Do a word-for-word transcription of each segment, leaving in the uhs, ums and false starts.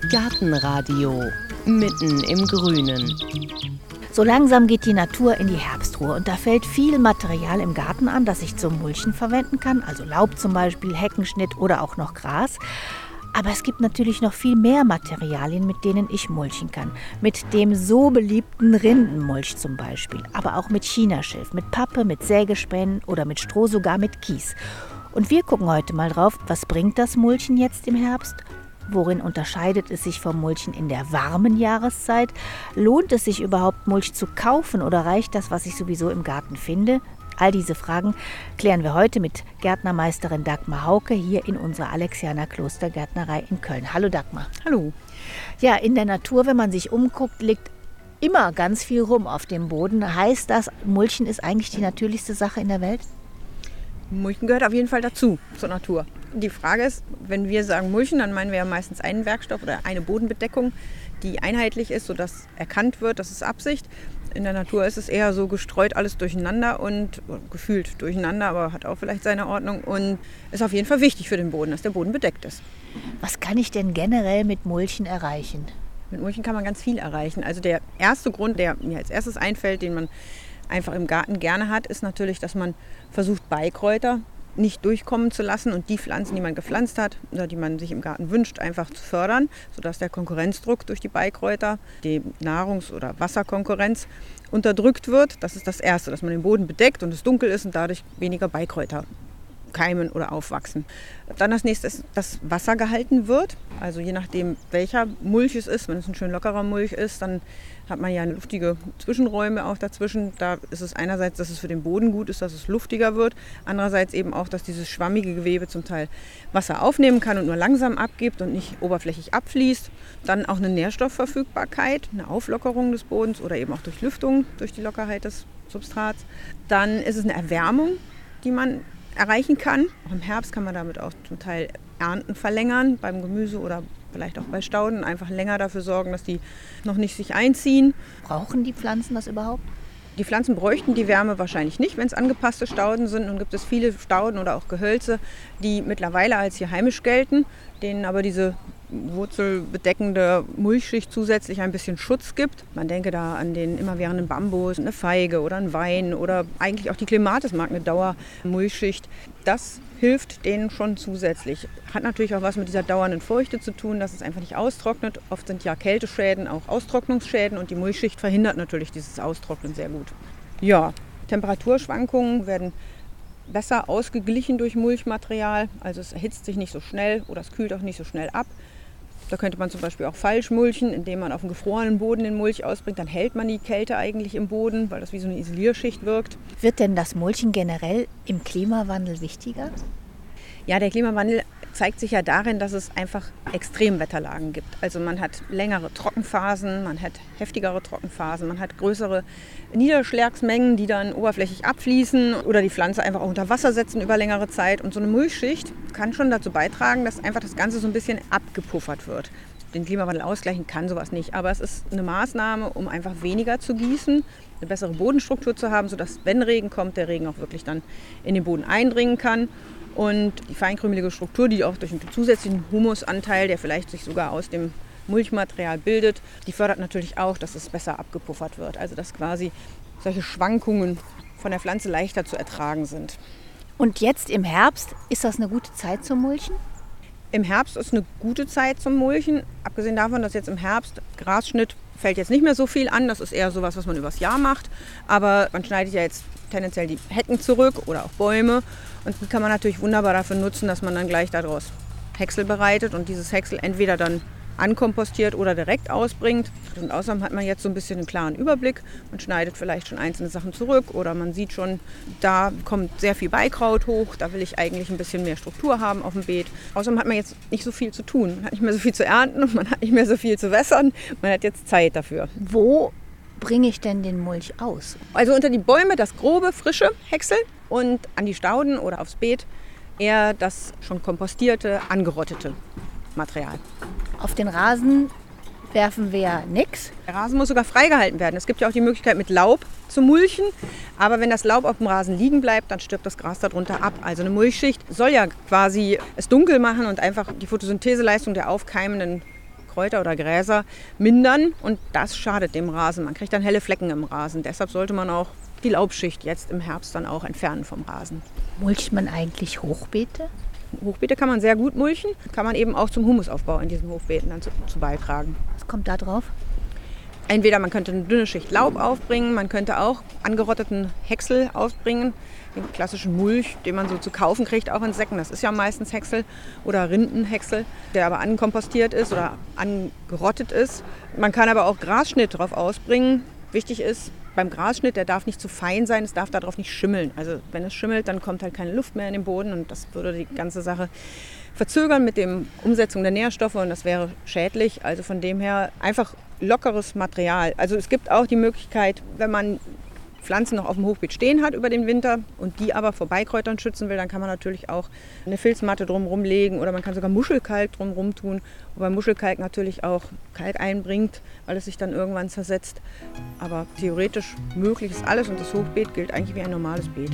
Gartenradio mitten im Grünen. So langsam geht die Natur in die Herbstruhe und da fällt viel Material im Garten an, das ich zum Mulchen verwenden kann, also Laub zum Beispiel, Heckenschnitt oder auch noch Gras. Aber es gibt natürlich noch viel mehr Materialien, mit denen ich mulchen kann. Mit dem so beliebten Rindenmulch zum Beispiel, aber auch mit Chinaschilf, mit Pappe, mit Sägespänen oder mit Stroh, sogar mit Kies. Und wir gucken heute mal drauf, was bringt das Mulchen jetzt im Herbst? Worin unterscheidet es sich vom Mulchen in der warmen Jahreszeit? Lohnt es sich überhaupt, Mulch zu kaufen oder reicht das, was ich sowieso im Garten finde? All diese Fragen klären wir heute mit Gärtnermeisterin Dagmar Hauke hier in unserer Alexianer Klostergärtnerei in Köln. Hallo Dagmar. Hallo. Ja, in der Natur, wenn man sich umguckt, liegt immer ganz viel rum auf dem Boden. Heißt das, Mulchen ist eigentlich die natürlichste Sache in der Welt? Mulchen gehört auf jeden Fall dazu, zur Natur. Die Frage ist, wenn wir sagen Mulchen, dann meinen wir ja meistens einen Werkstoff oder eine Bodenbedeckung, die einheitlich ist, sodass erkannt wird, das ist Absicht. In der Natur ist es eher so gestreut alles durcheinander und gefühlt durcheinander, aber hat auch vielleicht seine Ordnung und ist auf jeden Fall wichtig für den Boden, dass der Boden bedeckt ist. Was kann ich denn generell mit Mulchen erreichen? Mit Mulchen kann man ganz viel erreichen. Also der erste Grund, der mir als erstes einfällt, den man einfach im Garten gerne hat, ist natürlich, dass man versucht, Beikräuter nicht durchkommen zu lassen und die Pflanzen, die man gepflanzt hat oder die man sich im Garten wünscht, einfach zu fördern, sodass der Konkurrenzdruck durch die Beikräuter, die Nahrungs- oder Wasserkonkurrenz unterdrückt wird. Das ist das Erste, dass man den Boden bedeckt und es dunkel ist und dadurch weniger Beikräuter keimen oder aufwachsen. Dann das nächste ist, dass Wasser gehalten wird. Also je nachdem, welcher Mulch es ist, wenn es ein schön lockerer Mulch ist, dann hat man ja luftige Zwischenräume auch dazwischen. Da ist es einerseits, dass es für den Boden gut ist, dass es luftiger wird. Andererseits eben auch, dass dieses schwammige Gewebe zum Teil Wasser aufnehmen kann und nur langsam abgibt und nicht oberflächig abfließt. Dann auch eine Nährstoffverfügbarkeit, eine Auflockerung des Bodens oder eben auch durch Lüftung, durch die Lockerheit des Substrats. Dann ist es eine Erwärmung, die man erreichen kann. Auch im Herbst kann man damit auch zum Teil Ernten verlängern, beim Gemüse oder vielleicht auch bei Stauden. Einfach länger dafür sorgen, dass die noch nicht sich einziehen. Brauchen die Pflanzen das überhaupt? Die Pflanzen bräuchten die Wärme wahrscheinlich nicht, wenn es angepasste Stauden sind. Nun gibt es viele Stauden oder auch Gehölze, die mittlerweile als hier heimisch gelten, denen aber diese wurzelbedeckende Mulchschicht zusätzlich ein bisschen Schutz gibt. Man denke da an den immerwährenden Bambus, eine Feige oder ein Wein oder eigentlich auch die Clematis mag eine Dauermulchschicht. Das hilft denen schon zusätzlich. Hat natürlich auch was mit dieser dauernden Feuchte zu tun, dass es einfach nicht austrocknet. Oft sind ja Kälteschäden auch Austrocknungsschäden und die Mulchschicht verhindert natürlich dieses Austrocknen sehr gut. Ja, Temperaturschwankungen werden besser ausgeglichen durch Mulchmaterial. Also es erhitzt sich nicht so schnell oder es kühlt auch nicht so schnell ab. Da könnte man zum Beispiel auch falsch mulchen, indem man auf einen gefrorenen Boden den Mulch ausbringt. Dann hält man die Kälte eigentlich im Boden, weil das wie so eine Isolierschicht wirkt. Wird denn das Mulchen generell im Klimawandel wichtiger? Ja, der Klimawandel zeigt sich ja darin, dass es einfach Extremwetterlagen gibt. Also man hat längere Trockenphasen, man hat heftigere Trockenphasen, man hat größere Niederschlagsmengen, die dann oberflächlich abfließen oder die Pflanze einfach auch unter Wasser setzen über längere Zeit. Und so eine Mulchschicht kann schon dazu beitragen, dass einfach das Ganze so ein bisschen abgepuffert wird. Den Klimawandel ausgleichen kann sowas nicht, aber es ist eine Maßnahme, um einfach weniger zu gießen, eine bessere Bodenstruktur zu haben, sodass, wenn Regen kommt, der Regen auch wirklich dann in den Boden eindringen kann. Und die feinkrümelige Struktur, die auch durch einen zusätzlichen Humusanteil, der vielleicht sich sogar aus dem Mulchmaterial bildet, die fördert natürlich auch, dass es besser abgepuffert wird. Also dass quasi solche Schwankungen von der Pflanze leichter zu ertragen sind. Und jetzt im Herbst, ist das eine gute Zeit zum Mulchen? Im Herbst ist eine gute Zeit zum Mulchen. Abgesehen davon, dass jetzt im Herbst Grasschnitt fällt jetzt nicht mehr so viel an. Das ist eher sowas, was man übers Jahr macht. Aber man schneidet ja jetzt tendenziell die Hecken zurück oder auch Bäume. Und die kann man natürlich wunderbar dafür nutzen, dass man dann gleich daraus Häcksel bereitet und dieses Häcksel entweder dann ankompostiert oder direkt ausbringt. Und außerdem hat man jetzt so ein bisschen einen klaren Überblick. Man schneidet vielleicht schon einzelne Sachen zurück oder man sieht schon, da kommt sehr viel Beikraut hoch. Da will ich eigentlich ein bisschen mehr Struktur haben auf dem Beet. Außerdem hat man jetzt nicht so viel zu tun. Man hat nicht mehr so viel zu ernten und man hat nicht mehr so viel zu wässern. Man hat jetzt Zeit dafür. Wo bringe ich denn den Mulch aus? Also unter die Bäume das grobe, frische Häcksel und an die Stauden oder aufs Beet eher das schon kompostierte, angerottete Material. Auf den Rasen werfen wir ja nichts. Der Rasen muss sogar freigehalten werden. Es gibt ja auch die Möglichkeit, mit Laub zu mulchen. Aber wenn das Laub auf dem Rasen liegen bleibt, dann stirbt das Gras darunter ab. Also eine Mulchschicht soll ja quasi es dunkel machen und einfach die Photosyntheseleistung der aufkeimenden Kräuter oder Gräser mindern und das schadet dem Rasen. Man kriegt dann helle Flecken im Rasen. Deshalb sollte man auch die Laubschicht jetzt im Herbst dann auch entfernen vom Rasen. Mulcht man eigentlich Hochbeete? Hochbeete kann man sehr gut mulchen, kann man eben auch zum Humusaufbau in diesen Hochbeeten dann zu, zu beitragen. Was kommt da drauf? Entweder man könnte eine dünne Schicht Laub aufbringen, man könnte auch angerotteten Häcksel aufbringen, den klassischen Mulch, den man so zu kaufen kriegt, auch in Säcken. Das ist ja meistens Häcksel oder Rindenhäcksel, der aber ankompostiert ist oder angerottet ist. Man kann aber auch Grasschnitt drauf ausbringen. Wichtig ist, beim Grasschnitt, der darf nicht zu fein sein, es darf darauf nicht schimmeln. Also wenn es schimmelt, dann kommt halt keine Luft mehr in den Boden und das würde die ganze Sache verzögern mit der Umsetzung der Nährstoffe und das wäre schädlich. Also von dem her einfach lockeres Material. Also es gibt auch die Möglichkeit, wenn man Pflanzen noch auf dem Hochbeet stehen hat über den Winter und die aber vor Beikräutern schützen will, dann kann man natürlich auch eine Filzmatte drumherum legen oder man kann sogar Muschelkalk drumherum tun, wobei Muschelkalk natürlich auch Kalk einbringt, weil es sich dann irgendwann zersetzt. Aber theoretisch möglich ist alles und das Hochbeet gilt eigentlich wie ein normales Beet.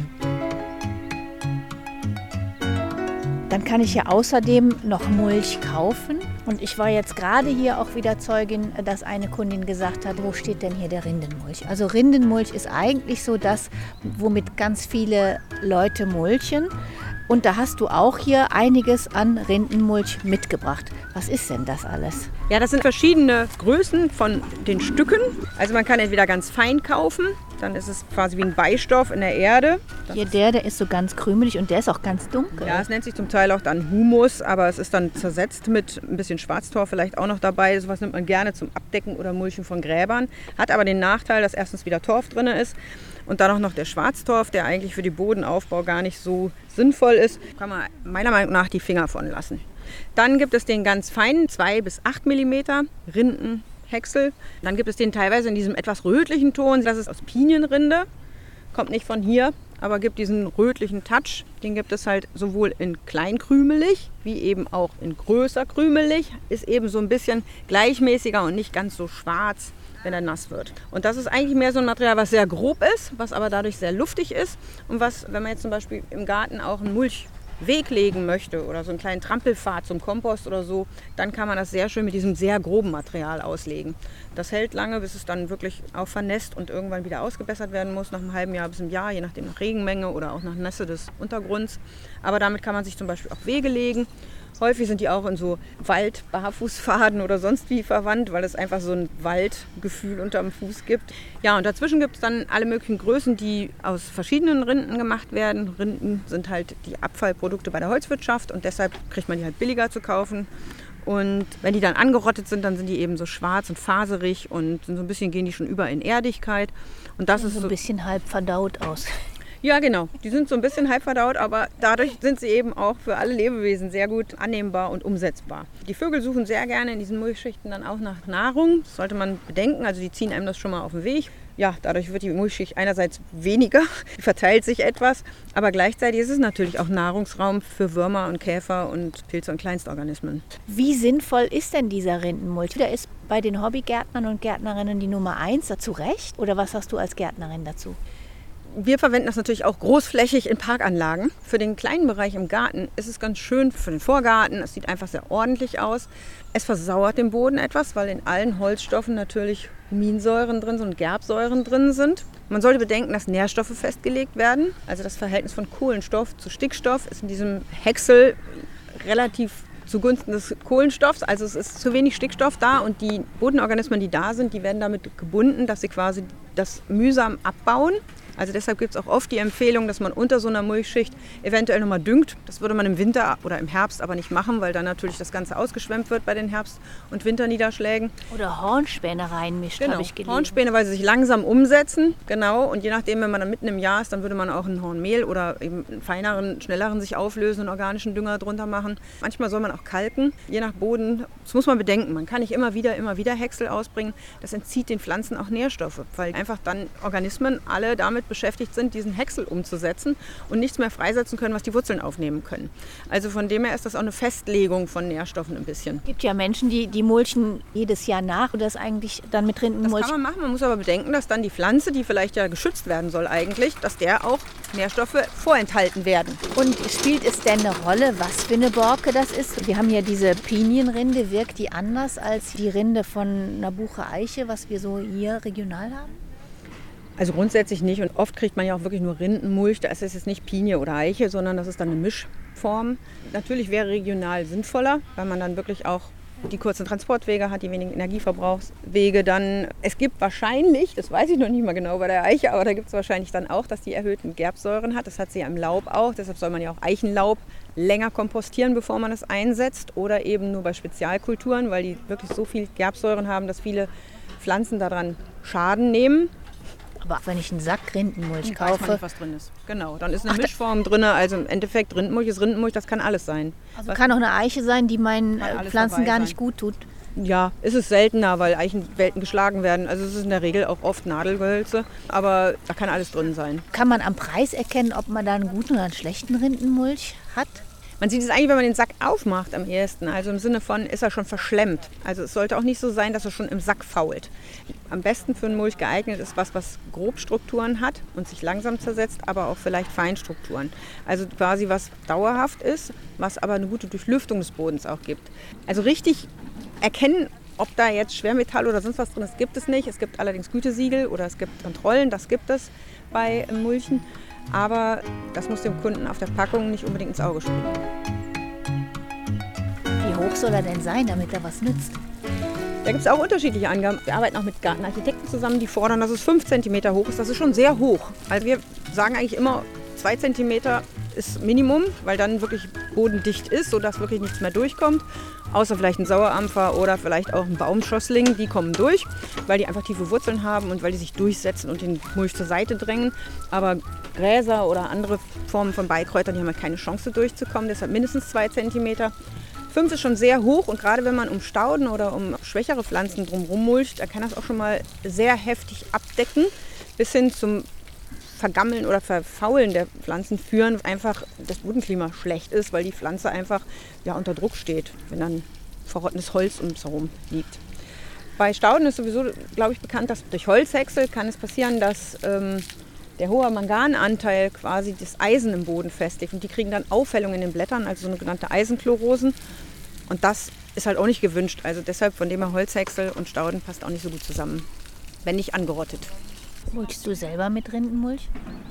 Dann kann ich ja außerdem noch Mulch kaufen. Und ich war jetzt gerade hier auch wieder Zeugin, dass eine Kundin gesagt hat, wo steht denn hier der Rindenmulch? Also Rindenmulch ist eigentlich so das, womit ganz viele Leute mulchen. Und da hast du auch hier einiges an Rindenmulch mitgebracht. Was ist denn das alles? Ja, das sind verschiedene Größen von den Stücken. Also man kann entweder ganz fein kaufen, dann ist es quasi wie ein Beistoff in der Erde. Das hier der, der ist so ganz krümelig und der ist auch ganz dunkel. Ja, es nennt sich zum Teil auch dann Humus, aber es ist dann zersetzt mit ein bisschen Schwarztorf vielleicht auch noch dabei. Sowas nimmt man gerne zum Abdecken oder Mulchen von Gräbern. Hat aber den Nachteil, dass erstens wieder Torf drin ist. Und dann auch noch der Schwarztorf, der eigentlich für den Bodenaufbau gar nicht so sinnvoll ist, kann man meiner Meinung nach die Finger von lassen. Dann gibt es den ganz feinen zwei bis acht Millimeter Rindenhäcksel. Dann gibt es den teilweise in diesem etwas rötlichen Ton, das ist aus Pinienrinde, kommt nicht von hier, aber gibt diesen rötlichen Touch. Den gibt es halt sowohl in kleinkrümelig wie eben auch in größer krümelig, ist eben so ein bisschen gleichmäßiger und nicht ganz so schwarz, wenn er nass wird. Und das ist eigentlich mehr so ein Material, was sehr grob ist, was aber dadurch sehr luftig ist und was, wenn man jetzt zum Beispiel im Garten auch einen Mulchweg legen möchte oder so einen kleinen Trampelpfad zum Kompost oder so, dann kann man das sehr schön mit diesem sehr groben Material auslegen. Das hält lange, bis es dann wirklich auch vernässt und irgendwann wieder ausgebessert werden muss, nach einem halben Jahr bis einem Jahr, je nachdem nach Regenmenge oder auch nach Nässe des Untergrunds. Aber damit kann man sich zum Beispiel auch Wege legen. Häufig sind die auch in so Wald-Barfußpfaden oder sonst wie verwandt, weil es einfach so ein Waldgefühl unterm Fuß gibt. Ja, und dazwischen gibt es dann alle möglichen Größen, die aus verschiedenen Rinden gemacht werden. Rinden sind halt die Abfallprodukte bei der Holzwirtschaft und deshalb kriegt man die halt billiger zu kaufen. Und wenn die dann angerottet sind, dann sind die eben so schwarz und faserig und so ein bisschen gehen die schon über in Erdigkeit. Und das Sehen ist so so ein bisschen halb verdaut aus. Ja, genau. Die sind so ein bisschen halb verdaut, aber dadurch sind sie eben auch für alle Lebewesen sehr gut annehmbar und umsetzbar. Die Vögel suchen sehr gerne in diesen Mulchschichten dann auch nach Nahrung. Das sollte man bedenken. Also die ziehen einem das schon mal auf den Weg. Ja, dadurch wird die Mulchschicht einerseits weniger, verteilt sich etwas, aber gleichzeitig ist es natürlich auch Nahrungsraum für Würmer und Käfer und Pilze und Kleinstorganismen. Wie sinnvoll ist denn dieser Rindenmulch? Der ist bei den Hobbygärtnern und Gärtnerinnen die Nummer eins. Dazu recht? Oder was hast du als Gärtnerin dazu? Wir verwenden das natürlich auch großflächig in Parkanlagen. Für den kleinen Bereich im Garten ist es ganz schön für den Vorgarten. Es sieht einfach sehr ordentlich aus. Es versauert den Boden etwas, weil in allen Holzstoffen natürlich Huminsäuren drin sind und Gerbsäuren drin sind. Man sollte bedenken, dass Nährstoffe festgelegt werden. Also das Verhältnis von Kohlenstoff zu Stickstoff ist in diesem Häcksel relativ zugunsten des Kohlenstoffs. Also es ist zu wenig Stickstoff da und die Bodenorganismen, die da sind, die werden damit gebunden, dass sie quasi das mühsam abbauen. Also deshalb gibt es auch oft die Empfehlung, dass man unter so einer Mulchschicht eventuell nochmal düngt. Das würde man im Winter oder im Herbst aber nicht machen, weil dann natürlich das Ganze ausgeschwemmt wird bei den Herbst- und Winterniederschlägen. Oder Hornspäne reinmischt, Genau, habe ich gelesen. Hornspäne, weil sie sich langsam umsetzen. Genau, und je nachdem, wenn man dann mitten im Jahr ist, dann würde man auch ein Hornmehl oder eben einen feineren, schnelleren sich auflösenden organischen Dünger drunter machen. Manchmal soll man auch kalken, je nach Boden. Das muss man bedenken. Man kann nicht immer wieder, immer wieder Häcksel ausbringen. Das entzieht den Pflanzen auch Nährstoffe, weil einfach dann Organismen alle damit damit beschäftigt sind, diesen Häcksel umzusetzen und nichts mehr freisetzen können, was die Wurzeln aufnehmen können. Also von dem her ist das auch eine Festlegung von Nährstoffen ein bisschen. Es gibt ja Menschen, die, die mulchen jedes Jahr nach oder das eigentlich dann mit Rindenmulch. Das kann man machen, man muss aber bedenken, dass dann die Pflanze, die vielleicht ja geschützt werden soll eigentlich, dass der auch Nährstoffe vorenthalten werden. Und spielt es denn eine Rolle, was für eine Borke das ist? Wir haben ja diese Pinienrinde, wirkt die anders als die Rinde von einer Buche-Eiche, was wir so hier regional haben? Also grundsätzlich nicht und oft kriegt man ja auch wirklich nur Rindenmulch, da ist es jetzt nicht Pinie oder Eiche, sondern das ist dann eine Mischform. Natürlich wäre regional sinnvoller, weil man dann wirklich auch die kurzen Transportwege hat, die wenigen Energieverbrauchswege dann. Es gibt wahrscheinlich, das weiß ich noch nicht mal genau bei der Eiche, aber da gibt es wahrscheinlich dann auch, dass die erhöhten Gerbsäuren hat. Das hat sie ja im Laub auch, deshalb soll man ja auch Eichenlaub länger kompostieren, bevor man es einsetzt oder eben nur bei Spezialkulturen, weil die wirklich so viel Gerbsäuren haben, dass viele Pflanzen daran Schaden nehmen. Aber wenn ich einen Sack Rindenmulch Dann weiß man kaufe, nicht, was drin ist. Genau, dann ist eine Ach, Mischform drin. Also im Endeffekt Rindenmulch ist Rindenmulch, das kann alles sein. also kann auch eine Eiche sein, die meinen Kann äh, alles Pflanzen dabei gar sein. nicht gut tut. Ja, ist es seltener, weil Eichenwelten geschlagen werden. Also es ist in der Regel auch oft Nadelgehölze, aber da kann alles drin sein. Kann man am Preis erkennen, ob man da einen guten oder einen schlechten Rindenmulch hat? Man sieht es eigentlich, wenn man den Sack aufmacht am ehesten. Also im Sinne von, ist er schon verschlemmt. Also es sollte auch nicht so sein, dass er schon im Sack fault. Am besten für einen Mulch geeignet ist was, was Grobstrukturen hat und sich langsam zersetzt, aber auch vielleicht Feinstrukturen. Also quasi was dauerhaft ist, was aber eine gute Durchlüftung des Bodens auch gibt. Also richtig erkennen, ob da jetzt Schwermetall oder sonst was drin ist, gibt es nicht. Es gibt allerdings Gütesiegel oder es gibt Kontrollen, das gibt es bei Mulchen. Aber das muss dem Kunden auf der Packung nicht unbedingt ins Auge springen. Wie hoch soll er denn sein, damit er was nützt? Da gibt es auch unterschiedliche Angaben. Wir arbeiten auch mit Gartenarchitekten zusammen, die fordern, dass es fünf Zentimeter hoch ist. Das ist schon sehr hoch. Also wir sagen eigentlich immer, zwei Zentimeter ist Minimum, weil dann wirklich bodendicht ist, sodass wirklich nichts mehr durchkommt. Außer vielleicht ein Sauerampfer oder vielleicht auch ein Baumschossling, die kommen durch, weil die einfach tiefe Wurzeln haben und weil die sich durchsetzen und den Mulch zur Seite drängen. Aber Gräser oder andere Formen von Beikräutern, die haben halt keine Chance durchzukommen, deshalb mindestens zwei Zentimeter. Fünf ist schon sehr hoch und gerade wenn man um Stauden oder um schwächere Pflanzen drumherum mulcht, da kann das auch schon mal sehr heftig abdecken, bis hin zum Vergammeln oder Verfaulen der Pflanzen führen, einfach das Bodenklima schlecht ist, weil die Pflanze einfach ja, unter Druck steht, wenn dann verrottenes Holz um es herum liegt. Bei Stauden ist sowieso, glaube ich, bekannt, dass durch Holzhäcksel kann es passieren, dass ähm, der hohe Mangananteil quasi das Eisen im Boden festigt und die kriegen dann Aufhellung in den Blättern, also sogenannte Eisenchlorosen. Und das ist halt auch nicht gewünscht. Also deshalb von dem her Holzhäcksel und Stauden passt auch nicht so gut zusammen, wenn nicht angerottet. Mulchst du selber mit Rindenmulch?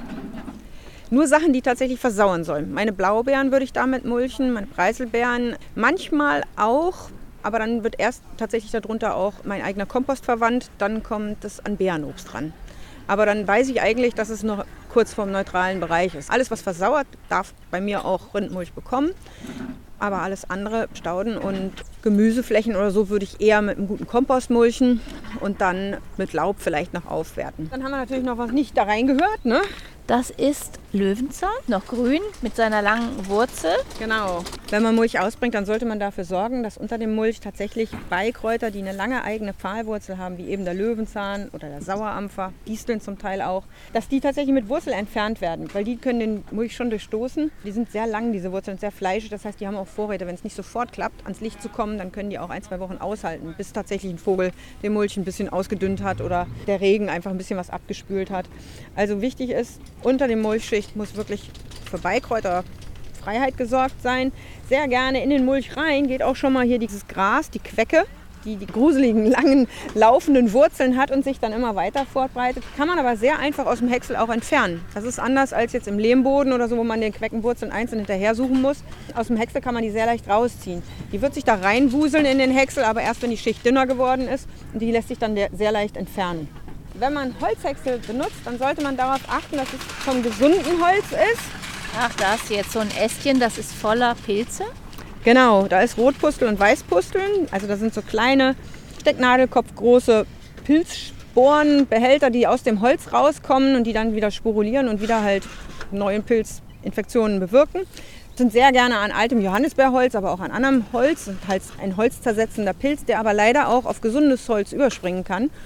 Nur Sachen, die tatsächlich versauern sollen. Meine Blaubeeren würde ich damit mulchen, meine Preiselbeeren. Manchmal auch, aber dann wird erst tatsächlich darunter auch mein eigener Kompost verwandt. Dann kommt es an Beerenobst dran. Aber dann weiß ich eigentlich, dass es noch kurz vorm neutralen Bereich ist. Alles, was versauert, darf bei mir auch Rindenmulch bekommen. Aber alles andere, Stauden und Gemüseflächen oder so, würde ich eher mit einem guten Kompost mulchen und dann mit Laub vielleicht noch aufwerten. Dann haben wir natürlich noch was nicht da reingehört, ne? Das ist Löwenzahn, noch grün mit seiner langen Wurzel. Genau. Wenn man Mulch ausbringt, dann sollte man dafür sorgen, dass unter dem Mulch tatsächlich Beikräuter, die eine lange eigene Pfahlwurzel haben, wie eben der Löwenzahn oder der Sauerampfer, Disteln zum Teil auch, dass die tatsächlich mit Wurzel entfernt werden, weil die können den Mulch schon durchstoßen. Die sind sehr lang, diese Wurzeln, sehr fleischig, das heißt, die haben auch Vorräte. Wenn es nicht sofort klappt, ans Licht zu kommen, dann können die auch ein, zwei Wochen aushalten, bis tatsächlich ein Vogel den Mulch ein bisschen ausgedünnt hat oder der Regen einfach ein bisschen was abgespült hat. Also wichtig ist, unter dem Mulchschicht muss wirklich für Beikräuter Freiheit gesorgt sein. Sehr gerne in den Mulch rein geht auch schon mal hier dieses Gras, die Quecke, die die gruseligen, langen, laufenden Wurzeln hat und sich dann immer weiter fortbreitet. Kann man aber sehr einfach aus dem Häcksel auch entfernen. Das ist anders als jetzt im Lehmboden oder so, wo man den Queckenwurzeln einzeln hinterher suchen muss. Aus dem Häcksel kann man die sehr leicht rausziehen. Die wird sich da reinwuseln in den Häcksel, aber erst wenn die Schicht dünner geworden ist und die lässt sich dann sehr leicht entfernen. Wenn man Holzhäcksel benutzt, dann sollte man darauf achten, dass es vom gesunden Holz ist. Ach, da ist jetzt so ein Ästchen, das ist voller Pilze. Genau, da ist Rotpustel und Weißpusteln. Also da sind so kleine, stecknadelkopfgroße Pilzsporenbehälter, die aus dem Holz rauskommen und die dann wieder sporulieren und wieder halt neuen Pilzinfektionen bewirken. Sind sehr gerne an altem Johannisbeerholz, aber auch an anderem Holz. Sind halt ein holzzersetzender Pilz, der aber leider auch auf gesundes Holz überspringen kann.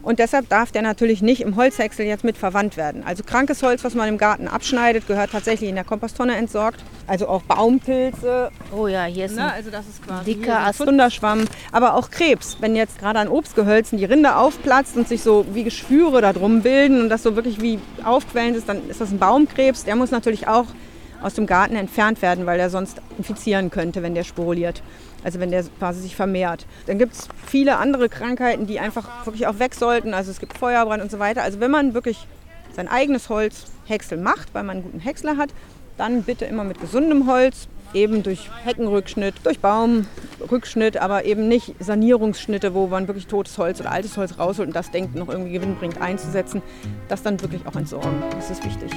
Und deshalb darf der natürlich nicht im Holzhäcksel jetzt mit verwandt werden. Also krankes Holz, was man im Garten abschneidet, gehört tatsächlich in der Komposttonne entsorgt. Also auch Baumpilze. Oh ja, hier ist ein Ne, also das ist quasi dicker Ast. Zunderschwamm. Aber auch Krebs. Wenn jetzt gerade an Obstgehölzen die Rinde aufplatzt und sich so wie Geschwüre da drum bilden und das so wirklich wie aufquellend ist, dann ist das ein Baumkrebs. Der muss natürlich auch aus dem Garten entfernt werden, weil der sonst infizieren könnte, wenn der sporuliert. Also wenn der quasi sich vermehrt. Dann gibt es viele andere Krankheiten, die einfach wirklich auch weg sollten. Also es gibt Feuerbrand und so weiter. Also wenn man wirklich sein eigenes Holzhäcksel macht, weil man einen guten Häcksler hat, dann bitte immer mit gesundem Holz, eben durch Heckenrückschnitt, durch Baumrückschnitt, aber eben nicht Sanierungsschnitte, wo man wirklich totes Holz oder altes Holz rausholt und das denkt, noch irgendwie gewinnbringend einzusetzen. Das dann wirklich auch entsorgen. Das ist wichtig.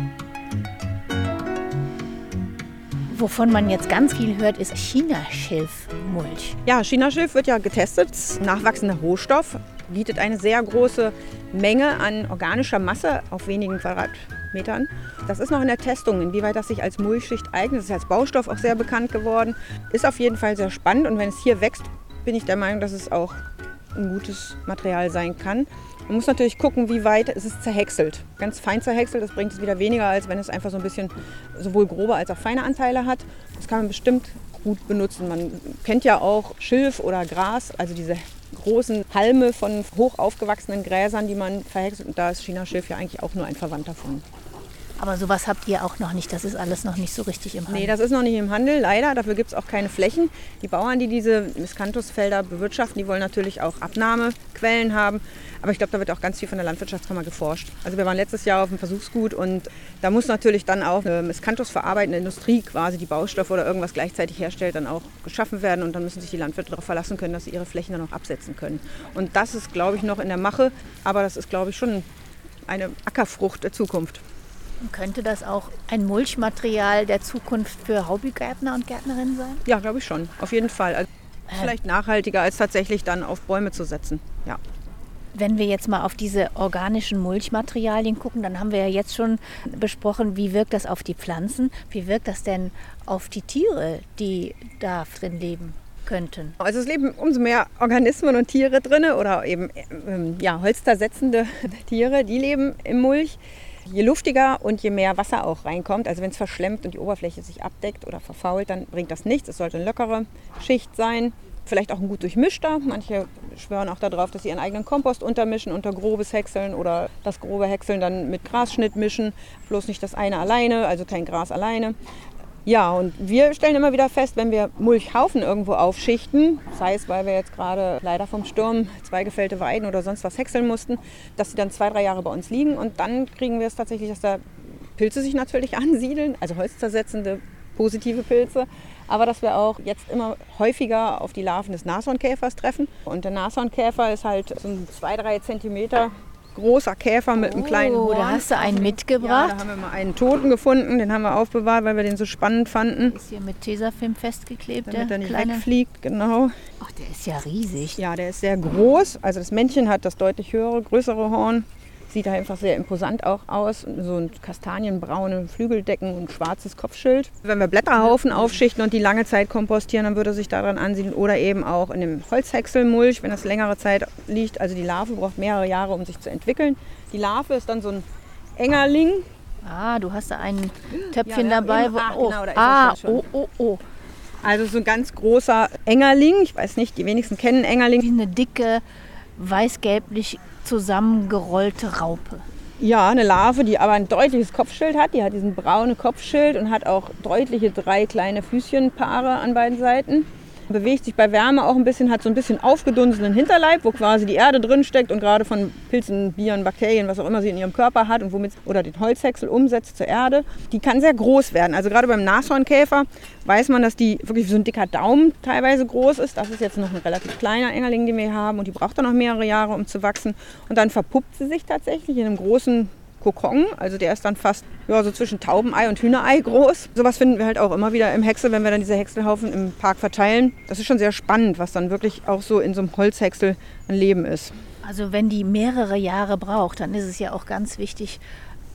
Wovon man jetzt ganz viel hört, ist Chinaschilfmulch. Ja, Chinaschilf wird ja getestet. Nachwachsender Rohstoff bietet eine sehr große Menge an organischer Masse auf wenigen Quadratmetern. Das ist noch in der Testung, inwieweit das sich als Mulchschicht eignet. Das ist als Baustoff auch sehr bekannt geworden. Ist auf jeden Fall sehr spannend und wenn es hier wächst, bin ich der Meinung, dass es auch ein gutes Material sein kann. Man muss natürlich gucken, wie weit es ist zerhäckselt. Ganz fein zerhäckselt, das bringt es wieder weniger, als wenn es einfach so ein bisschen sowohl grobe als auch feine Anteile hat. Das kann man bestimmt gut benutzen. Man kennt ja auch Schilf oder Gras, also diese großen Halme von hoch aufgewachsenen Gräsern, die man verhäckselt. Und da ist Chinaschilf ja eigentlich auch nur ein Verwandt davon. Aber sowas habt ihr auch noch nicht, das ist alles noch nicht so richtig im Handel. Nee, das ist noch nicht im Handel, leider. Dafür gibt es auch keine Flächen. Die Bauern, die diese Miscanthusfelder bewirtschaften, die wollen natürlich auch Abnahmequellen haben. Aber ich glaube, da wird auch ganz viel von der Landwirtschaftskammer geforscht. Also wir waren letztes Jahr auf dem Versuchsgut und da muss natürlich dann auch eine Miscanthus verarbeitende Industrie quasi die Baustoffe oder irgendwas gleichzeitig herstellt, dann auch geschaffen werden. Und dann müssen sich die Landwirte darauf verlassen können, dass sie ihre Flächen dann auch absetzen können. Und das ist, glaube ich, noch in der Mache. Aber das ist, glaube ich, schon eine Ackerfrucht der Zukunft. Könnte das auch ein Mulchmaterial der Zukunft für Hobbygärtner und Gärtnerinnen sein? Ja, glaube ich schon. Auf jeden Fall. Also vielleicht nachhaltiger, als tatsächlich dann auf Bäume zu setzen. Ja. Wenn wir jetzt mal auf diese organischen Mulchmaterialien gucken, dann haben wir ja jetzt schon besprochen, wie wirkt das auf die Pflanzen? Wie wirkt das denn auf die Tiere, die da drin leben könnten? Also es leben umso mehr Organismen und Tiere drin oder eben ähm, ja, holztersetzende Tiere, die leben im Mulch. Je luftiger und je mehr Wasser auch reinkommt, also wenn es verschlemmt und die Oberfläche sich abdeckt oder verfault, dann bringt das nichts. Es sollte eine lockere Schicht sein, vielleicht auch ein gut durchmischter. Manche schwören auch darauf, dass sie ihren eigenen Kompost untermischen unter grobes Häckseln oder das grobe Häckseln dann mit Grasschnitt mischen. Bloß nicht das eine alleine, also kein Gras alleine. Ja, und wir stellen immer wieder fest, wenn wir Mulchhaufen irgendwo aufschichten, sei es, weil wir jetzt gerade leider vom Sturm zwei gefällte Weiden oder sonst was häckseln mussten, dass sie dann zwei, drei Jahre bei uns liegen und dann kriegen wir es tatsächlich, dass da Pilze sich natürlich ansiedeln, also holzzersetzende positive Pilze, aber dass wir auch jetzt immer häufiger auf die Larven des Nashornkäfers treffen. Und der Nashornkäfer ist halt so ein zwei, drei Zentimeter großer Käfer mit einem kleinen Horn. Oh, da hast du einen mitgebracht. Ja, da haben wir mal einen Toten gefunden, den haben wir aufbewahrt, weil wir den so spannend fanden. Ist hier mit Tesafilm festgeklebt, Damit der er nicht kleine. wegfliegt, genau. Ach, der ist ja riesig. Ja, der ist sehr groß. Also das Männchen hat das deutlich höhere, größere Horn. Sieht einfach sehr imposant auch aus. So ein kastanienbraune Flügeldecken und schwarzes Kopfschild. Wenn wir Blätterhaufen aufschichten und die lange Zeit kompostieren, dann würde er sich daran ansiedeln. Oder eben auch in dem Holzhäckselmulch, wenn das längere Zeit liegt. Also die Larve braucht mehrere Jahre, um sich zu entwickeln. Die Larve ist dann so ein Engerling. Ah, du hast da ein Töpfchen Ja, dabei. eben. Wo, Ah, oh, genau, da ist ah, er schon. oh, oh, oh. Also so ein ganz großer Engerling. Ich weiß nicht, die wenigsten kennen Engerling. Wie eine dicke, weiß-gelblich zusammengerollte Raupe. Ja, eine Larve, die aber ein deutliches Kopfschild hat. Die hat diesen braunen Kopfschild und hat auch deutliche drei kleine Füßchenpaare an beiden Seiten. Bewegt sich bei Wärme auch ein bisschen, hat so ein bisschen aufgedunsenen Hinterleib, wo quasi die Erde drin steckt und gerade von Pilzen, Viren, Bakterien, was auch immer sie in ihrem Körper hat und womit oder den Holzhäcksel umsetzt zur Erde. Die kann sehr groß werden. Also gerade beim Nashornkäfer weiß man, dass die wirklich so ein dicker Daumen teilweise groß ist. Das ist jetzt noch ein relativ kleiner Engerling, den wir hier haben und die braucht dann noch mehrere Jahre, um zu wachsen. Und dann verpuppt sie sich tatsächlich in einem großen Kokon, also der ist dann fast ja, so zwischen Taubenei und Hühnerei groß. Sowas finden wir halt auch immer wieder im Häcksel, wenn wir dann diese Häckselhaufen im Park verteilen. Das ist schon sehr spannend, was dann wirklich auch so in so einem Holzhäcksel ein Leben ist. Also wenn die mehrere Jahre braucht, dann ist es ja auch ganz wichtig,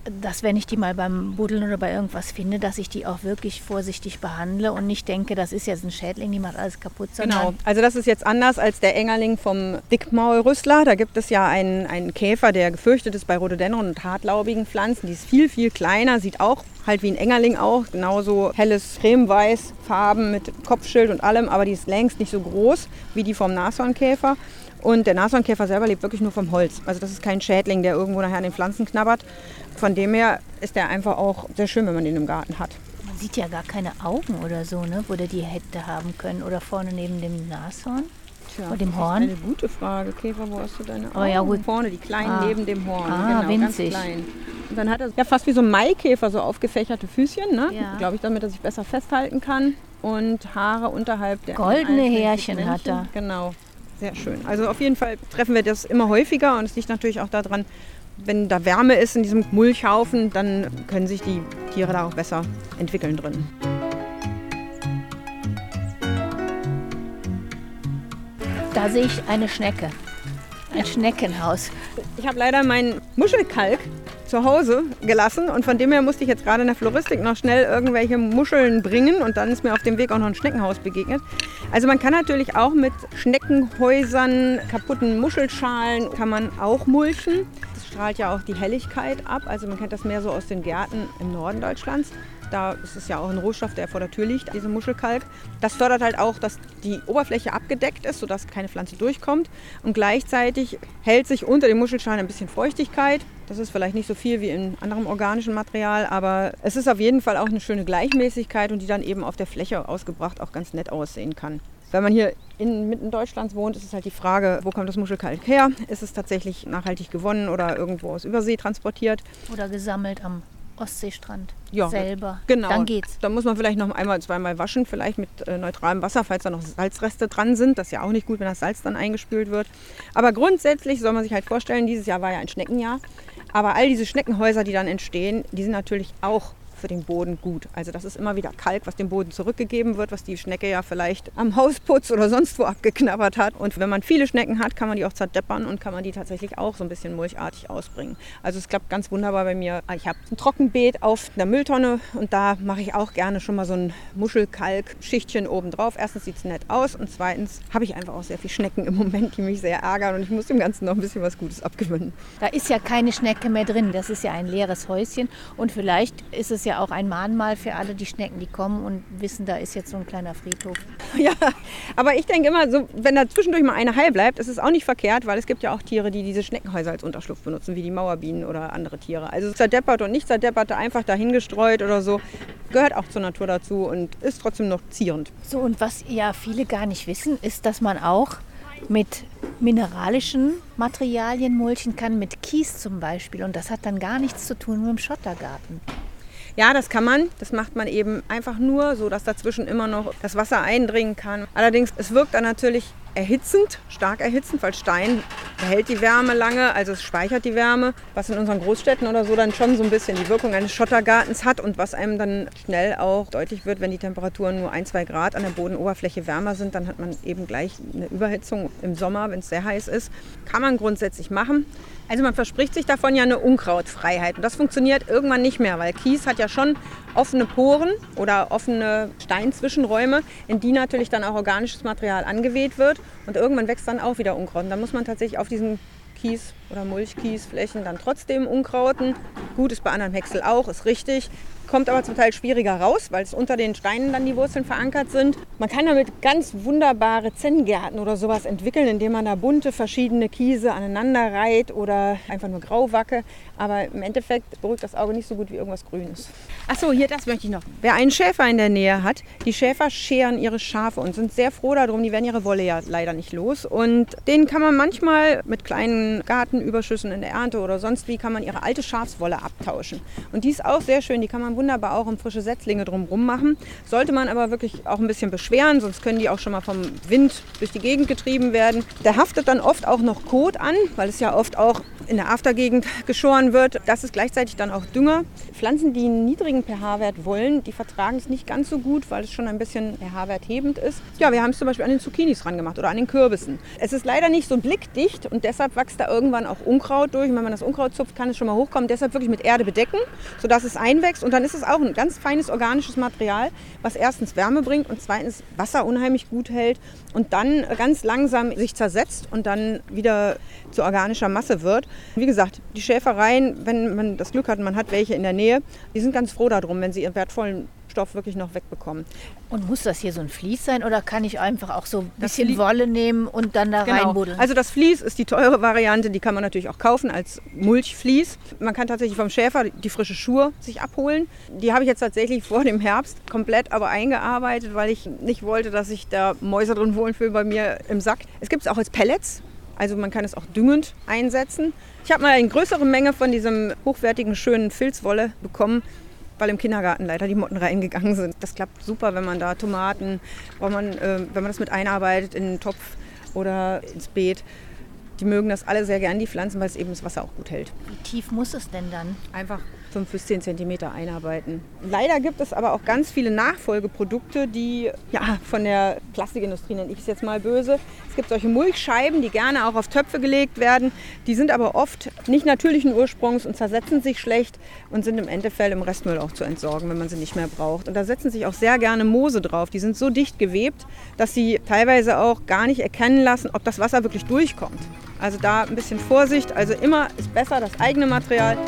dass wenn ich die mal beim Buddeln oder bei irgendwas finde, dass ich die auch wirklich vorsichtig behandle und nicht denke, das ist jetzt ein Schädling, die macht alles kaputt. Genau, also das ist jetzt anders als der Engerling vom Dickmaulrüssler. Da gibt es ja einen, einen Käfer, der gefürchtet ist bei Rhododendron und hartlaubigen Pflanzen. Die ist viel, viel kleiner, sieht auch halt wie ein Engerling auch, genauso helles cremeweiß Farben mit Kopfschild und allem, aber die ist längst nicht so groß wie die vom Nashornkäfer. Und der Nashornkäfer selber lebt wirklich nur vom Holz. Also das ist kein Schädling, der irgendwo nachher an den Pflanzen knabbert. Von dem her ist der einfach auch sehr schön, wenn man den im Garten hat. Man sieht ja gar keine Augen oder so, ne, wo der die hätte haben können. Oder vorne neben dem Nashorn Tja, oder dem das Horn. ist eine gute Frage. Käfer, wo hast du deine Augen? Aber ja, gut. Vorne, die kleinen Ah. neben dem Horn. Ah, genau, winzig. ganz klein. Und dann hat er ja fast wie so ein Maikäfer, so aufgefächerte Füßchen, ne? Ja. Glaube ich, damit er sich besser festhalten kann. Und Haare unterhalb der Goldene einzelnen Härchen hat er. Genau, sehr schön. Also auf jeden Fall treffen wir das immer häufiger und es liegt natürlich auch daran, wenn da Wärme ist in diesem Mulchhaufen, dann können sich die Tiere da auch besser entwickeln drin. Da sehe ich eine Schnecke. Ein Schneckenhaus. Ich habe leider meinen Muschelkalk zu Hause gelassen und von dem her musste ich jetzt gerade in der Floristik noch schnell irgendwelche Muscheln bringen und dann ist mir auf dem Weg auch noch ein Schneckenhaus begegnet. Also man kann natürlich auch mit Schneckenhäusern, kaputten Muschelschalen kann man auch mulchen. Das strahlt ja auch die Helligkeit ab, also man kennt das mehr so aus den Gärten im Norden Deutschlands. Da ist es ja auch ein Rohstoff, der vor der Tür liegt, diese Muschelkalk. Das fördert halt auch, dass die Oberfläche abgedeckt ist, sodass keine Pflanze durchkommt. Und gleichzeitig hält sich unter den Muschelschalen ein bisschen Feuchtigkeit. Das ist vielleicht nicht so viel wie in anderem organischen Material, aber es ist auf jeden Fall auch eine schöne Gleichmäßigkeit und die dann eben auf der Fläche ausgebracht auch ganz nett aussehen kann. Wenn man hier inmitten Deutschlands wohnt, ist es halt die Frage, wo kommt das Muschelkalk her? Ist es tatsächlich nachhaltig gewonnen oder irgendwo aus Übersee transportiert? Oder gesammelt am Ostseestrand Ja, selber. Genau. Dann geht's. Da muss man vielleicht noch einmal, zweimal waschen, vielleicht mit äh, neutralem Wasser, falls da noch Salzreste dran sind. Das ist ja auch nicht gut, wenn das Salz dann eingespült wird. Aber grundsätzlich soll man sich halt vorstellen, dieses Jahr war ja ein Schneckenjahr. Aber all diese Schneckenhäuser, die dann entstehen, die sind natürlich auch für den Boden gut. Also das ist immer wieder Kalk, was dem Boden zurückgegeben wird, was die Schnecke ja vielleicht am Hausputz oder sonst wo abgeknabbert hat. Und wenn man viele Schnecken hat, kann man die auch zerdeppern und kann man die tatsächlich auch so ein bisschen mulchartig ausbringen. Also es klappt ganz wunderbar bei mir. Ich habe ein Trockenbeet auf einer Mülltonne und da mache ich auch gerne schon mal so ein Muschelkalk-Schichtchen oben drauf. Erstens sieht es nett aus und zweitens habe ich einfach auch sehr viele Schnecken im Moment, die mich sehr ärgern und ich muss dem Ganzen noch ein bisschen was Gutes abgewöhnen. Da ist ja keine Schnecke mehr drin. Das ist ja ein leeres Häuschen. Und vielleicht ist es ja auch ein Mahnmal für alle die Schnecken, die kommen und wissen, da ist jetzt so ein kleiner Friedhof. Ja, aber ich denke immer, so, wenn da zwischendurch mal eine heil bleibt, ist es auch nicht verkehrt, weil es gibt ja auch Tiere, die diese Schneckenhäuser als Unterschlupf benutzen, wie die Mauerbienen oder andere Tiere. Also zerdeppert und nicht zerdepperte, einfach dahingestreut oder so, gehört auch zur Natur dazu und ist trotzdem noch zierend. So, und was ja viele gar nicht wissen, ist, dass man auch mit mineralischen Materialien mulchen kann, mit Kies zum Beispiel. Und das hat dann gar nichts zu tun mit dem Schottergarten. Ja, das kann man. Das macht man eben einfach nur, so dass dazwischen immer noch das Wasser eindringen kann. Allerdings, es wirkt dann natürlich erhitzend, stark erhitzend, weil Stein behält die Wärme lange, also es speichert die Wärme, was in unseren Großstädten oder so dann schon so ein bisschen die Wirkung eines Schottergartens hat und was einem dann schnell auch deutlich wird, wenn die Temperaturen nur ein, zwei Grad an der Bodenoberfläche wärmer sind, dann hat man eben gleich eine Überhitzung im Sommer, wenn es sehr heiß ist. Kann man grundsätzlich machen. Also man verspricht sich davon ja eine Unkrautfreiheit und das funktioniert irgendwann nicht mehr, weil Kies hat ja schon offene Poren oder offene Steinzwischenräume, in die natürlich dann auch organisches Material angeweht wird und irgendwann wächst dann auch wieder Unkraut. Und dann muss man tatsächlich auf diesen Kies- oder Mulchkiesflächen dann trotzdem unkrauten. Gut, ist bei anderen Häcksel auch, ist richtig. Kommt aber zum Teil schwieriger raus, weil es unter den Steinen dann die Wurzeln verankert sind. Man kann damit ganz wunderbare Zenngärten oder sowas entwickeln, indem man da bunte verschiedene Kiese aneinander reiht oder einfach nur Grauwacke. Aber im Endeffekt beruhigt das Auge nicht so gut wie irgendwas Grünes. Achso, hier, das möchte ich noch. Wer einen Schäfer in der Nähe hat, die Schäfer scheren ihre Schafe und sind sehr froh darum. Die werden ihre Wolle ja leider nicht los. Und denen kann man manchmal mit kleinen Gartenüberschüssen in der Ernte oder sonst wie, kann man ihre alte Schafswolle abtauschen. Und die ist auch sehr schön, die kann man wunderbar auch um frische Setzlinge drumherum machen. Sollte man aber wirklich auch ein bisschen beschweren, sonst können die auch schon mal vom Wind durch die Gegend getrieben werden. Der haftet dann oft auch noch Kot an, weil es ja oft auch in der Aftergegend geschoren wird. Das ist gleichzeitig dann auch Dünger. Pflanzen, die einen niedrigen pH-Wert wollen, die vertragen es nicht ganz so gut, weil es schon ein bisschen pH-Wert hebend ist. Ja, wir haben es zum Beispiel an den Zucchinis ran gemacht oder an den Kürbissen. Es ist leider nicht so blickdicht und deshalb wächst da irgendwann auch Unkraut durch. Und wenn man das Unkraut zupft, kann es schon mal hochkommen. Deshalb wirklich mit Erde bedecken, sodass es einwächst. Und dann ist es auch ein ganz feines organisches Material, was erstens Wärme bringt und zweitens Wasser unheimlich gut hält und dann ganz langsam sich zersetzt und dann wieder zu organischer Masse wird. Wie gesagt, die Schäfereien, wenn man das Glück hat, man hat welche in der Nähe, die sind ganz froh darum, wenn sie ihren wertvollen Stoff wirklich noch wegbekommen. Und muss das hier so ein Vlies sein oder kann ich einfach auch so ein Das bisschen Vlies- Wolle nehmen und dann da Genau. reinbuddeln? Also das Vlies ist die teure Variante, die kann man natürlich auch kaufen als Mulchvlies. Man kann tatsächlich vom Schäfer die frische Schure sich abholen. Die habe ich jetzt tatsächlich vor dem Herbst komplett aber eingearbeitet, weil ich nicht wollte, dass sich da Mäuse drin wohlfühlen bei mir im Sack. Es gibt es auch als Pellets. Also man kann es auch düngend einsetzen. Ich habe mal eine größere Menge von diesem hochwertigen, schönen Filzwolle bekommen, weil im Kindergarten leider die Motten reingegangen sind. Das klappt super, wenn man da Tomaten, wenn man, äh, wenn man das mit einarbeitet in einen Topf oder ins Beet. Die mögen das alle sehr gern, die Pflanzen, weil es eben das Wasser auch gut hält. Wie tief muss es denn dann? Einfach fünf bis zehn Zentimeter einarbeiten. Leider gibt es aber auch ganz viele Nachfolgeprodukte, die ja, von der Plastikindustrie, nenne ich es jetzt mal böse. Es gibt solche Mulchscheiben, die gerne auch auf Töpfe gelegt werden. Die sind aber oft nicht natürlichen Ursprungs und zersetzen sich schlecht und sind im Endeffekt im Restmüll auch zu entsorgen, wenn man sie nicht mehr braucht. Und da setzen sich auch sehr gerne Moose drauf. Die sind so dicht gewebt, dass sie teilweise auch gar nicht erkennen lassen, ob das Wasser wirklich durchkommt. Also da ein bisschen Vorsicht. Also immer ist besser das eigene Material.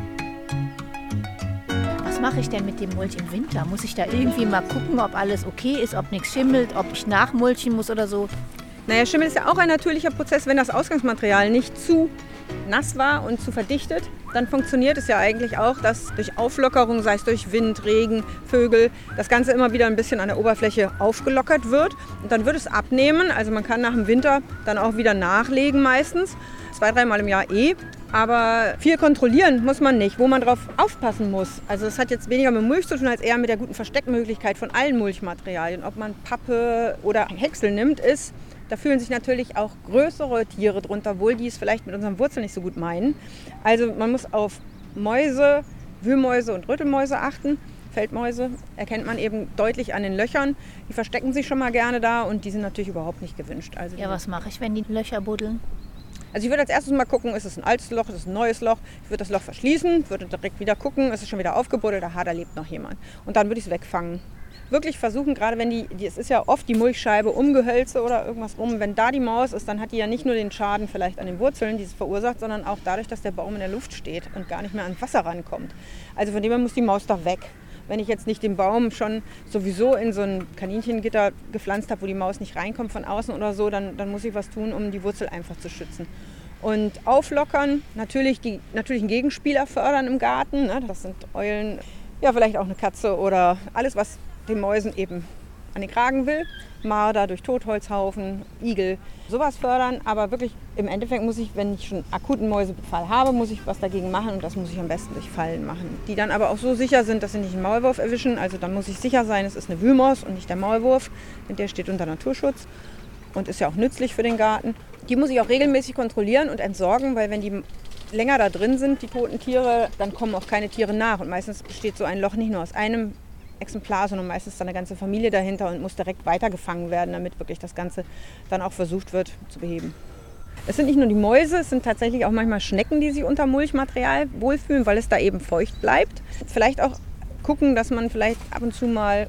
Was mache ich denn mit dem Mulch im Winter? Muss ich da irgendwie mal gucken, ob alles okay ist, ob nichts schimmelt, ob ich nachmulchen muss oder so? Naja, Schimmel ist ja auch ein natürlicher Prozess. Wenn das Ausgangsmaterial nicht zu nass war und zu verdichtet, dann funktioniert es ja eigentlich auch, dass durch Auflockerung, sei es durch Wind, Regen, Vögel, das Ganze immer wieder ein bisschen an der Oberfläche aufgelockert wird. Und dann wird es abnehmen. Also man kann nach dem Winter dann auch wieder nachlegen meistens. Zwei, dreimal im Jahr eh. Aber viel kontrollieren muss man nicht, wo man drauf aufpassen muss. Also es hat jetzt weniger mit Mulch zu tun, als eher mit der guten Versteckmöglichkeit von allen Mulchmaterialien. Ob man Pappe oder Häcksel nimmt, ist, da fühlen sich natürlich auch größere Tiere drunter wohl, die es vielleicht mit unseren Wurzeln nicht so gut meinen. Also man muss auf Mäuse, Wühlmäuse und Rötelmäuse achten. Feldmäuse erkennt man eben deutlich an den Löchern. Die verstecken sich schon mal gerne da und die sind natürlich überhaupt nicht gewünscht. Also Ja, was mache ich, wenn die Löcher buddeln? Also ich würde als erstes mal gucken, ist es ein altes Loch, ist es ein neues Loch. Ich würde das Loch verschließen, würde direkt wieder gucken, ist es schon wieder aufgebuddelt, aha, da lebt noch jemand. Und dann würde ich es wegfangen. Wirklich versuchen, gerade wenn die, die, es ist ja oft die Mulchscheibe um Gehölze oder irgendwas rum, wenn da die Maus ist, dann hat die ja nicht nur den Schaden vielleicht an den Wurzeln, die es verursacht, sondern auch dadurch, dass der Baum in der Luft steht und gar nicht mehr ans Wasser rankommt. Also von dem her muss die Maus da weg. Wenn ich jetzt nicht den Baum schon sowieso in so ein Kaninchengitter gepflanzt habe, wo die Maus nicht reinkommt von außen oder so, dann, dann muss ich was tun, um die Wurzel einfach zu schützen. Und auflockern, natürlich die natürlichen Gegenspieler fördern im Garten. Ne? Das sind Eulen, ja vielleicht auch eine Katze oder alles, was den Mäusen eben an den Kragen will. Marder durch Totholzhaufen, Igel, sowas fördern. Aber wirklich im Endeffekt muss ich, wenn ich schon akuten Mäusebefall habe, muss ich was dagegen machen und das muss ich am besten durch Fallen machen. Die dann aber auch so sicher sind, dass sie nicht einen Maulwurf erwischen. Also dann muss ich sicher sein, es ist eine Wühlmaus und nicht der Maulwurf, denn der steht unter Naturschutz und ist ja auch nützlich für den Garten. Die muss ich auch regelmäßig kontrollieren und entsorgen, weil wenn die länger da drin sind, die toten Tiere, dann kommen auch keine Tiere nach. Und meistens besteht so ein Loch nicht nur aus einem Exemplar, sondern meistens ist da eine ganze Familie dahinter und muss direkt weitergefangen werden, damit wirklich das Ganze dann auch versucht wird zu beheben. Es sind nicht nur die Mäuse, es sind tatsächlich auch manchmal Schnecken, die sich unter Mulchmaterial wohlfühlen, weil es da eben feucht bleibt. Vielleicht auch gucken, dass man vielleicht ab und zu mal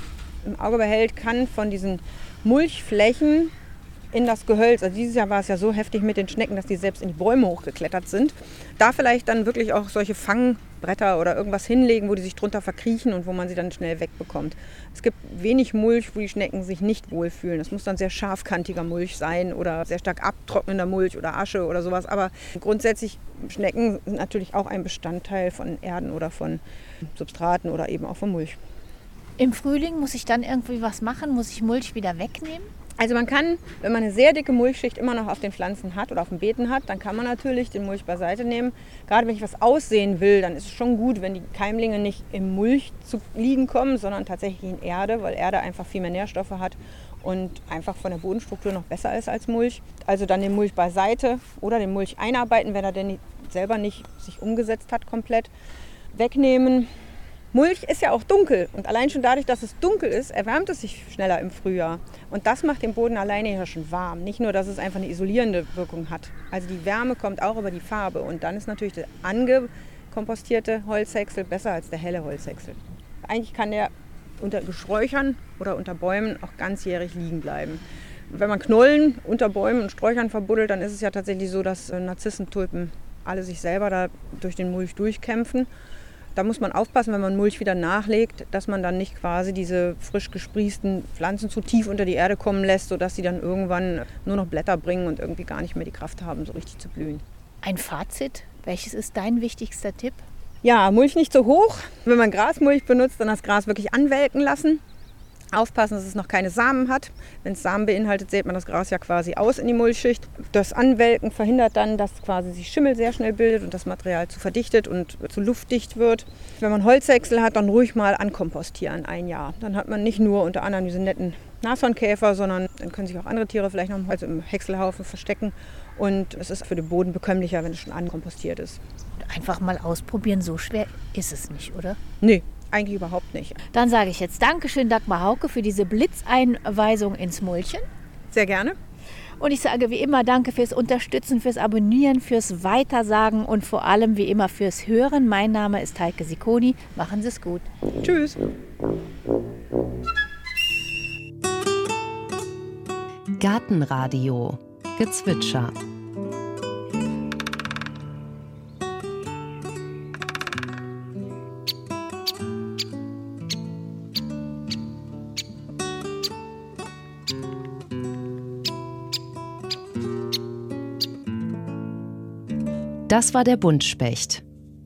im Auge behält, kann von diesen Mulchflächen in das Gehölz. Also dieses Jahr war es ja so heftig mit den Schnecken, dass die selbst in die Bäume hochgeklettert sind. Da vielleicht dann wirklich auch solche Fangbretter oder irgendwas hinlegen, wo die sich drunter verkriechen und wo man sie dann schnell wegbekommt. Es gibt wenig Mulch, wo die Schnecken sich nicht wohlfühlen. Das muss dann sehr scharfkantiger Mulch sein oder sehr stark abtrocknender Mulch oder Asche oder sowas. Aber grundsätzlich, Schnecken sind natürlich auch ein Bestandteil von Erden oder von Substraten oder eben auch von Mulch. Im Frühling muss ich dann irgendwie was machen? Muss ich Mulch wieder wegnehmen? Also man kann, wenn man eine sehr dicke Mulchschicht immer noch auf den Pflanzen hat oder auf den Beeten hat, dann kann man natürlich den Mulch beiseite nehmen. Gerade wenn ich was aussehen will, dann ist es schon gut, wenn die Keimlinge nicht im Mulch zu liegen kommen, sondern tatsächlich in Erde, weil Erde einfach viel mehr Nährstoffe hat und einfach von der Bodenstruktur noch besser ist als Mulch. Also dann den Mulch beiseite oder den Mulch einarbeiten, wenn er denn nicht, selber nicht sich umgesetzt hat komplett, wegnehmen. Mulch ist ja auch dunkel und allein schon dadurch, dass es dunkel ist, erwärmt es sich schneller im Frühjahr. Und das macht den Boden alleine ja schon warm. Nicht nur, dass es einfach eine isolierende Wirkung hat. Also die Wärme kommt auch über die Farbe und dann ist natürlich der angekompostierte Holzhäcksel besser als der helle Holzhäcksel. Eigentlich kann der unter Gesträuchern oder unter Bäumen auch ganzjährig liegen bleiben. Wenn man Knollen unter Bäumen und Sträuchern verbuddelt, dann ist es ja tatsächlich so, dass Narzissen, Tulpen alle sich selber da durch den Mulch durchkämpfen. Da muss man aufpassen, wenn man Mulch wieder nachlegt, dass man dann nicht quasi diese frisch gesprießten Pflanzen zu tief unter die Erde kommen lässt, sodass sie dann irgendwann nur noch Blätter bringen und irgendwie gar nicht mehr die Kraft haben, so richtig zu blühen. Ein Fazit, welches ist dein wichtigster Tipp? Ja, Mulch nicht zu hoch. Wenn man Grasmulch benutzt, dann das Gras wirklich anwelken lassen. Aufpassen, dass es noch keine Samen hat. Wenn es Samen beinhaltet, sät man das Gras ja quasi aus in die Mulchschicht. Das Anwelken verhindert dann, dass quasi sich Schimmel sehr schnell bildet und das Material zu verdichtet und zu luftdicht wird. Wenn man Holzhäcksel hat, dann ruhig mal ankompostieren, ein Jahr. Dann hat man nicht nur unter anderem diese netten Nashornkäfer, sondern dann können sich auch andere Tiere vielleicht noch also im Häckselhaufen verstecken. Und es ist für den Boden bekömmlicher, wenn es schon ankompostiert ist. Einfach mal ausprobieren, so schwer ist es nicht, oder? Nee. Eigentlich überhaupt nicht. Dann sage ich jetzt Dankeschön, Dagmar Hauke, für diese Blitzeinweisung ins Mulchen. Sehr gerne. Und ich sage wie immer Danke fürs Unterstützen, fürs Abonnieren, fürs Weitersagen und vor allem wie immer fürs Hören. Mein Name ist Heike Sicconi. Machen Sie es gut. Tschüss. Gartenradio Gezwitscher. Das war der Buntspecht.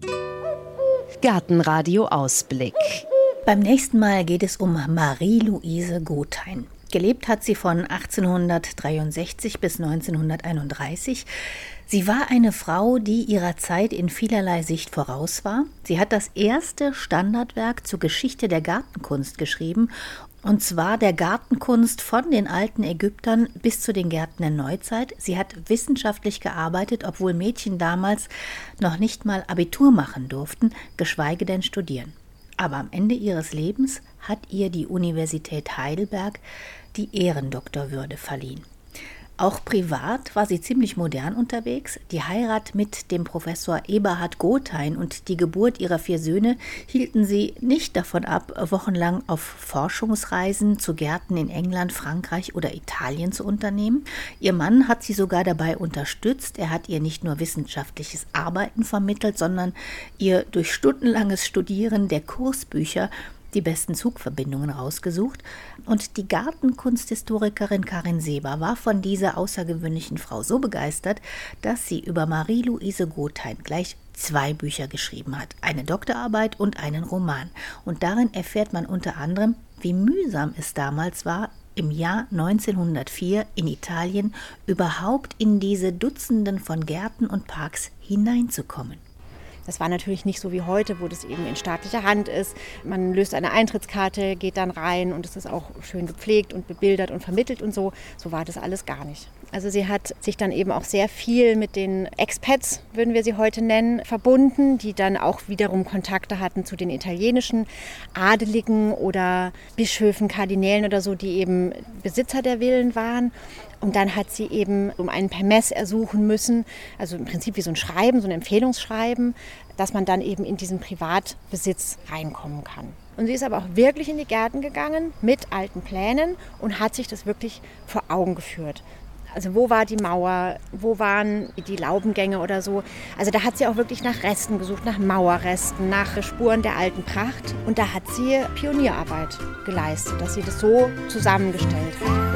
Gartenradio Ausblick. Beim nächsten Mal geht es um Marie-Louise Gothein. Gelebt hat sie von achtzehnhundertdreiundsechzig bis neunzehnhunderteinunddreißig. Sie war eine Frau, die ihrer Zeit in vielerlei Sicht voraus war. Sie hat das erste Standardwerk zur Geschichte der Gartenkunst geschrieben, und zwar der Gartenkunst von den alten Ägyptern bis zu den Gärten der Neuzeit. Sie hat wissenschaftlich gearbeitet, obwohl Mädchen damals noch nicht mal Abitur machen durften, geschweige denn studieren. Aber am Ende ihres Lebens hat ihr die Universität Heidelberg die Ehrendoktorwürde verliehen. Auch privat war sie ziemlich modern unterwegs. Die Heirat mit dem Professor Eberhard Gothein und die Geburt ihrer vier Söhne hielten sie nicht davon ab, wochenlang auf Forschungsreisen zu Gärten in England, Frankreich oder Italien zu unternehmen. Ihr Mann hat sie sogar dabei unterstützt. Er hat ihr nicht nur wissenschaftliches Arbeiten vermittelt, sondern ihr durch stundenlanges Studieren der Kursbücher die besten Zugverbindungen rausgesucht. Und die Gartenkunsthistorikerin Karin Seber war von dieser außergewöhnlichen Frau so begeistert, dass sie über Marie-Louise Gothein gleich zwei Bücher geschrieben hat, eine Doktorarbeit und einen Roman. Und darin erfährt man unter anderem, wie mühsam es damals war, im Jahr neunzehnhundertvier in Italien überhaupt in diese Dutzenden von Gärten und Parks hineinzukommen. Das war natürlich nicht so wie heute, wo das eben in staatlicher Hand ist. Man löst eine Eintrittskarte, geht dann rein und es ist auch schön gepflegt und bebildert und vermittelt und so. So war das alles gar nicht. Also sie hat sich dann eben auch sehr viel mit den Expats, würden wir sie heute nennen, verbunden, die dann auch wiederum Kontakte hatten zu den italienischen Adeligen oder Bischöfen, Kardinälen oder so, die eben Besitzer der Villen waren. Und dann hat sie eben um einen Permess ersuchen müssen, also im Prinzip wie so ein Schreiben, so ein Empfehlungsschreiben, dass man dann eben in diesen Privatbesitz reinkommen kann. Und sie ist aber auch wirklich in die Gärten gegangen mit alten Plänen und hat sich das wirklich vor Augen geführt. Also wo war die Mauer, wo waren die Laubengänge oder so. Also da hat sie auch wirklich nach Resten gesucht, nach Mauerresten, nach Spuren der alten Pracht. Und da hat sie Pionierarbeit geleistet, dass sie das so zusammengestellt hat.